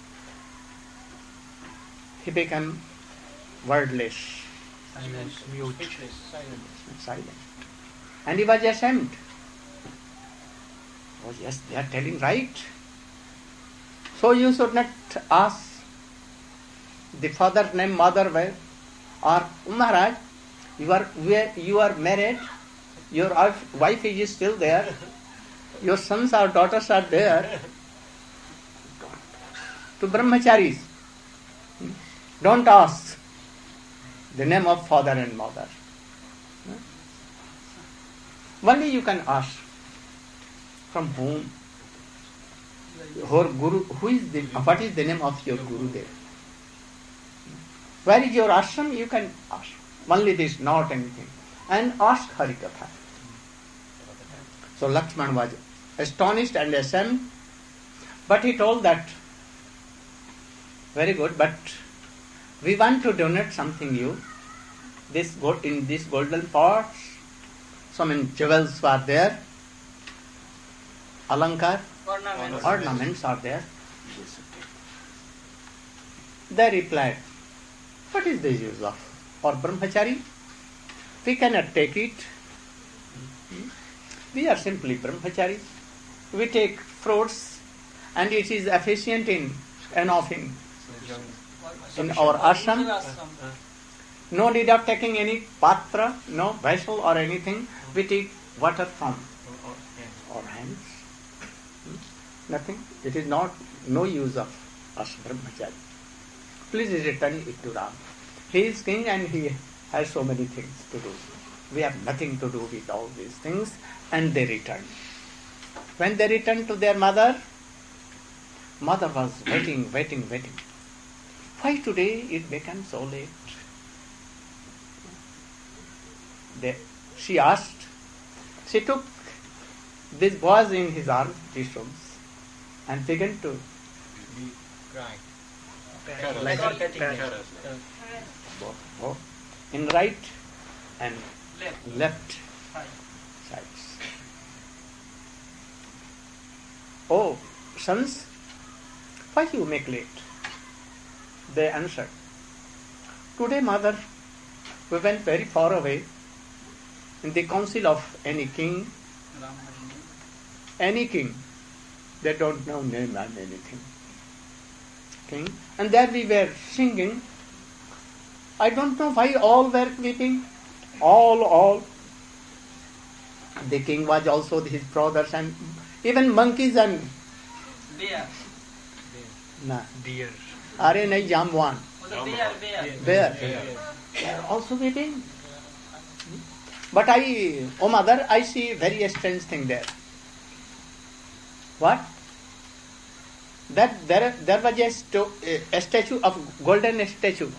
He became wordless, Silence, mute. Speechless, silent. silent, and he was ashamed. Oh yes, they are telling right. So you should not ask the father's name, mother, where, or Maharaj, you are where you are married, your wife, wife is still there, your sons or daughters are there. To brahmacharis, don't ask the name of father and mother. Only you can ask from whom, or guru, who is the, what is the name of your guru there? Where is your ashram? You can ask. Only this, not anything. And ask Harikatha. So Lakshman was astonished and ashamed, but he told that, very good, but we want to donate something you. This gold, in this golden pots, so many jewels were there, alankar, Ornaments. ornaments are there. You should take. They replied, what is the use of for brahmachari? We cannot take it. We are simply brahmacharis. We take fruits and it is efficient in enough in, in our ashram. No need of taking any patra, no vessel or anything. We take water from our hands. Hmm? Nothing. It is not no use of us brahmachari. Please return it to Ram. He is king and he has so many things to do. We have nothing to do with all these things. And they returned. When they returned to their mother, mother was waiting, waiting, waiting. Why today it became so late? They, she asked. She took this boy in his arms, Vishwams, and began to like oh, in right and Left. left Right. sides. Oh, sons, why you make late? They answered, today, mother, we went very far away in the council of any king, Ram any king. They don't know name and anything. King. And there we were singing. I don't know why all were weeping. All, all. The king was also his brothers and even monkeys and Bear. nah. Deer. Are nahi jamwan. Was a bear, bear. Bear. They are also weeping. But I, oh mother, I see very strange thing there. What? That there, there was a, sto- a statue of golden statue.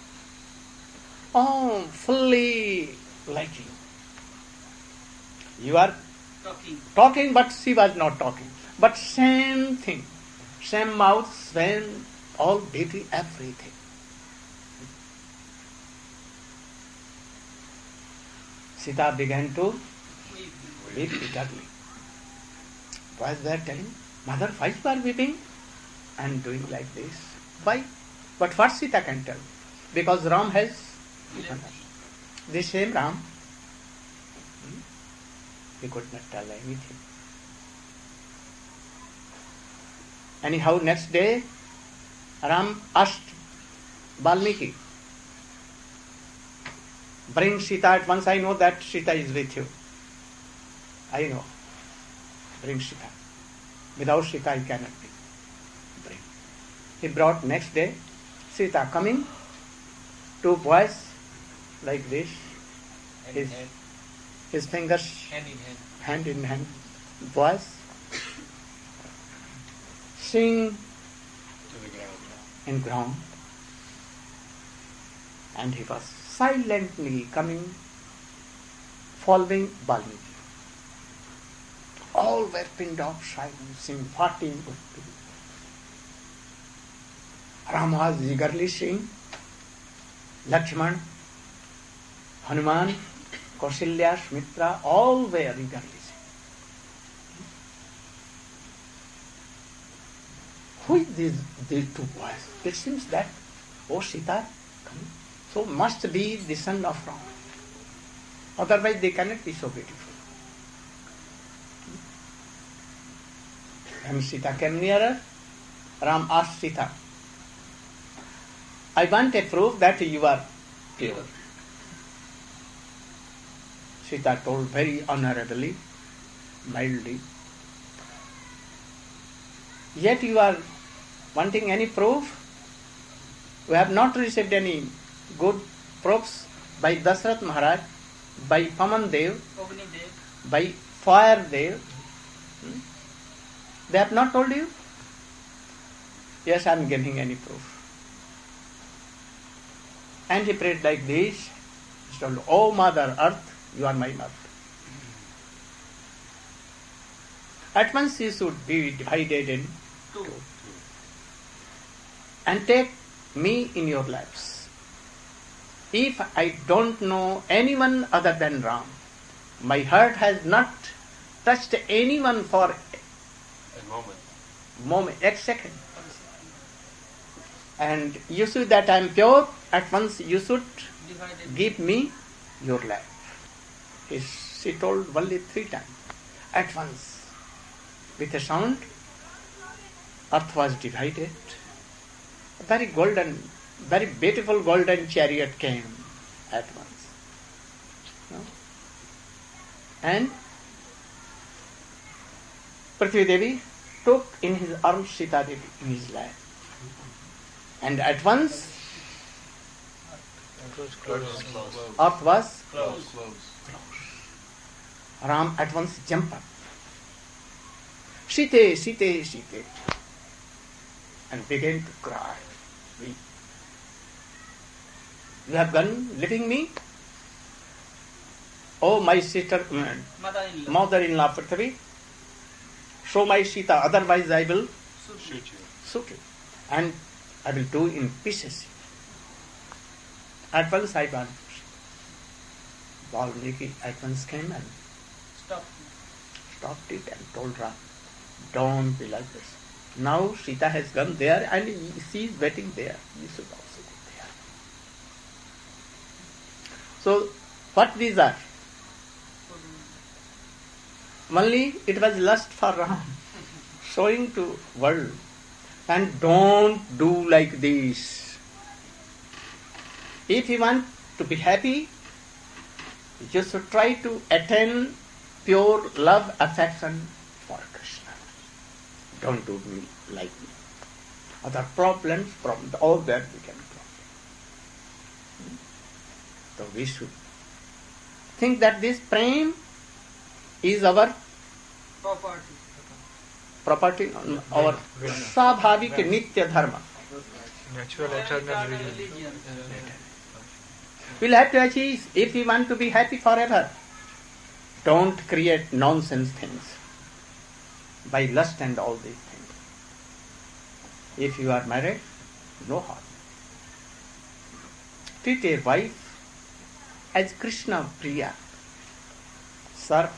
Oh, fully like you. You are Talking. talking, but she was not talking. But same thing. Same mouth, same, all beauty, everything. Sita began to Weep. weep bitterly. Was there telling, mother, why you are weeping? And doing like this. Why? But what Sita can tell? Because Ram has given her. The same Ram, hmm, he could not tell anything. Anyhow, next day, Ram asked Valmiki, bring Sita at once. I know that Sita is with you. I know. Bring Sita. Without Sita, I cannot be. Bring. He brought next day Sita coming, two boys like this, his, his fingers Hand in hand. hand in hand, boys sing in ground, and he was silently coming, following Valmiki. All were pinned off silence in fourteen would be. Ram was eagerly singing, Lakshman, Hanuman, Kausalya, Mitra, all were eagerly singing. Who is these, these two boys? It seems that, oh Sita, come. So must be the son of Ram. Otherwise they cannot be so beautiful. When Sita came nearer, Ram asked Sita, I want a proof that you are pure. Sita told very honorably, mildly, yet you are wanting any proof? We have not received any good proofs by Dasrath Maharaj, by Paman Dev, Ogni Dev. by Fire Dev. Hmm? They have not told you? Yes, I am giving any proof. And he prayed like this. He told, O Mother Earth, you are my mother. At once you should be divided in Two. two. And take me in your laps. If I don't know anyone other than Ram, my heart has not touched anyone for moment. Moment, a second. And you see that I am pure, at once you should Divided. give me your life. He, she told only three times. At once, with a sound, earth was divided. A very golden, very beautiful golden chariot came at once. No? And Prithvi Devi took in his arms Sita Devi in his lap. And at once, It was close. earth was Close. Ram at once jumped up. Sita, Sita, Sita. And began to cry. Weep. You have gone leaving me? Oh, my sister, Mother-in-law. mother-in-law Prithvi, show my Sita, otherwise I will Shoot you. shoot you. And I will do in pieces. At once I vanished. Valmiki at once came and Stop. stopped it and told Ram, don't be like this. Now Sita has gone there and she is waiting there. You should also go there. So, what these are? Only it was lust for Ram, showing to world. And don't do like this. If you want to be happy, you should try to attain pure love, affection for Krishna. Don't do me like me. Other problems, problems, all that become problems. So we should think that this prem is our Property. property, our swabhavik nitya dharma. Natural Very eternal eternal religion. religion. We'll have to achieve if we want to be happy forever. Don't create nonsense things by lust and all these things. If you are married, no harm. Treat a wife as Krishna Priya. Serve.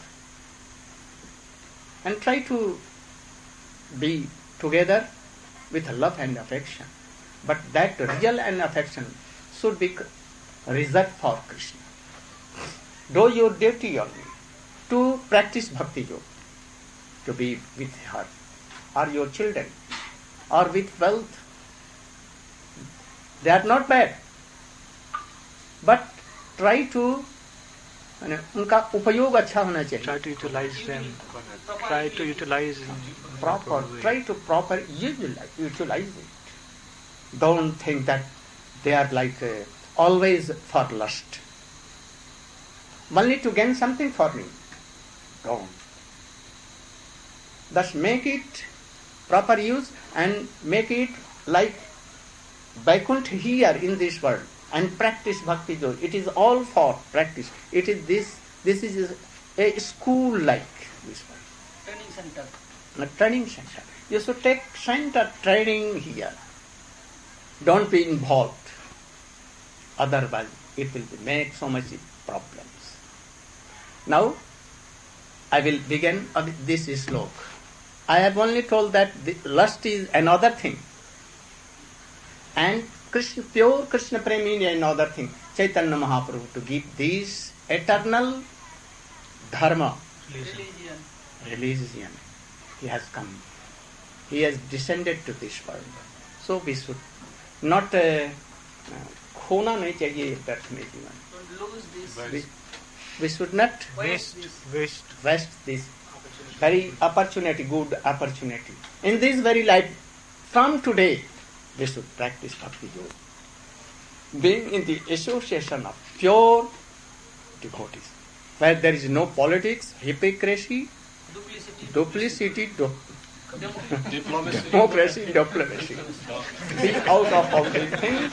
And try to be together with love and affection. But that real and affection should be reserved for Krishna. Do your duty only to practice bhakti yoga, to be with her, or your children, or with wealth. They are not bad. But try to माने उनका उपयोग अच्छा होना चाहिए. Try to utilize them. Proper Try to utilize in Proper. proper way. Try to proper utilize, utilize it. Don't think that they are like uh, always for lust. Only to gain something for me. Don't. Thus make it proper use and make it like Vaikuntha here in this world. And practice bhakti yoga. It is all for practice. It is this. This is a school like this one, training center. a training center. You should take center training here. Don't be involved. Otherwise, it will make so much problems. Now, I will begin with this slok. I have only told that the lust is another thing, and Krishna, pure Krishna Premi is another thing. Chaitanya Mahaprabhu to give this eternal dharma, Religion. Religion. religion. He has come. He has descended to this world. So we should not uh, खोना नहीं चाहिए व्यर्थ में जीवन. Don't lose this. We, we should not Waste Waste. this. Waste. waste this very opportunity, good opportunity. In this very life, from today, we should practice bhakti yoga. Being in the association of pure devotees, where there is no politics, hypocrisy, Duplicity. duplicity, du- Demo- Diplomacy. democracy, diplomacy. Be out of all these things.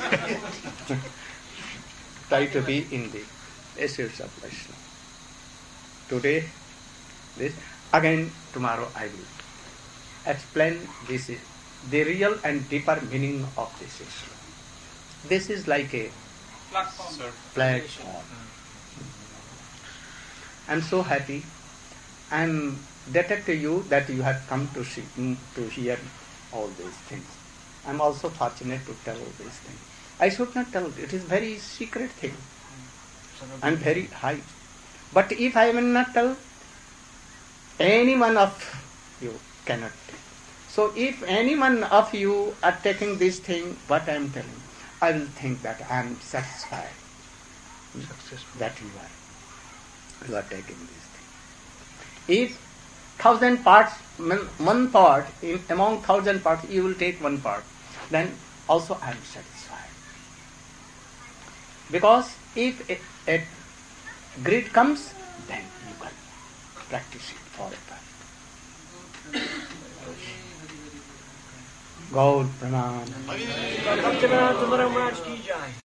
Try to be in the essence of Vaishnava. Today, this. Again, tomorrow I will explain this is the real and deeper meaning of this issue. This is like a Platform. Sir. platform. I'm so happy I am detecting you that you have come to see, to hear all these things. I am also fortunate to tell these things. I should not tell. It is very secret thing. I am very high. But if I will not tell, any one of you cannot take. So if any one of you are taking this thing, what I am telling, I will think that I am satisfied Successful. that you are, you are taking this thing. If thousand parts, one part, in among thousand parts, you will take one part, then also I am satisfied. Because if a, a greed comes, then you can practice it forever. Gaur Praman.